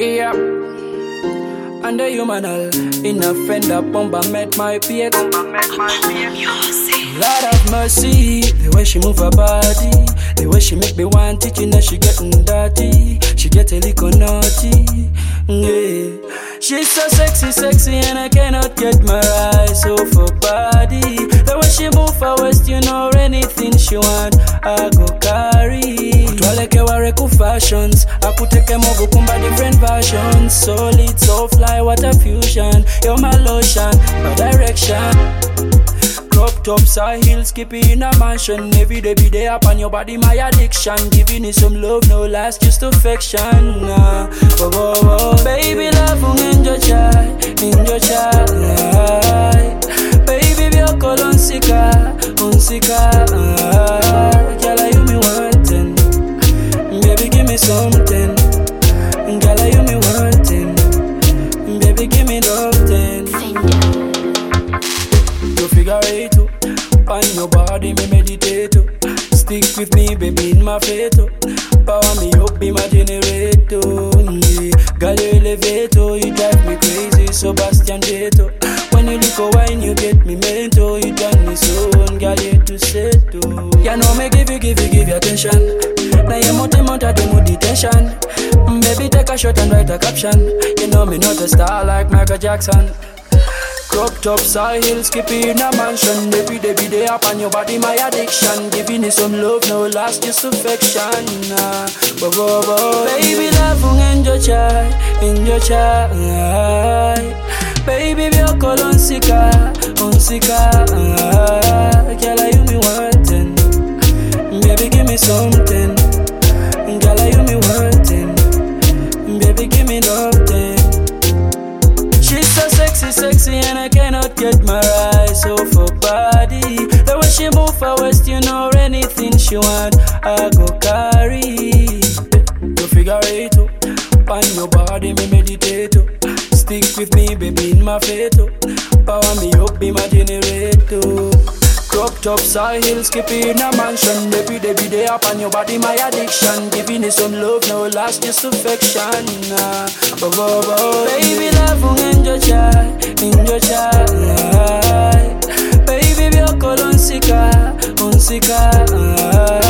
Yeah. And the humanal in a fender bomber met my Piet. Lord of mercy, the way she move her body, the way she make me want it, you know she getting dirty, she get a little naughty. Yeah. She's so sexy, and I cannot get my eyes off her body. The way she move her waist, you know anything she want, I go carry. Twaleke wareku fashions, I could take a mogo kumba different versions. Solid, so fly, what a fusion. You're my lotion, my direction. Crop tops, high heels, skippy in a mansion. Every day be there up on your body, my addiction. Giving you some love, no lies, just affection. Baby, love, enjoy chai. Baby, be a call on sika. Girl, you me wanting. Baby, give me something. Girl, you me wanting. Baby, give me something. You figure it out. On your body, me meditate. Stick with me, baby, in my fate. Power me up, be my generator. Girl, you elevate, you drive me crazy, Sebastian Jeto. When you look a wine, you get me mental. You done me so, girl, you to settle. You know me give you attention. Now you mount the mood detention. Baby, take a shot and write a caption. You know me not a star like Michael Jackson. Crop tops, high heels, skippy in a mansion. Every day be there up on your body, my addiction. Giving you some love, no last, just affection. Baby, love, enjoy chai. Baby, be a call on sika. Girl, you me wanting. Baby, give me something. Girl, you me wanting. Baby, give me nothing. She's so sexy, and I cannot get my eyes off her body. The way she move her waist, you know anything she want, I go carry. You figure it out. On your body, me meditate. Stick with me, baby, in my fate. Power me up, be my generator. Crop tops, high heels, skippy in a mansion. Every day be there up on your body, my addiction. Giving you some love, no last, just affection. Baby, love, enjoy chai. Baby, be a call on sika.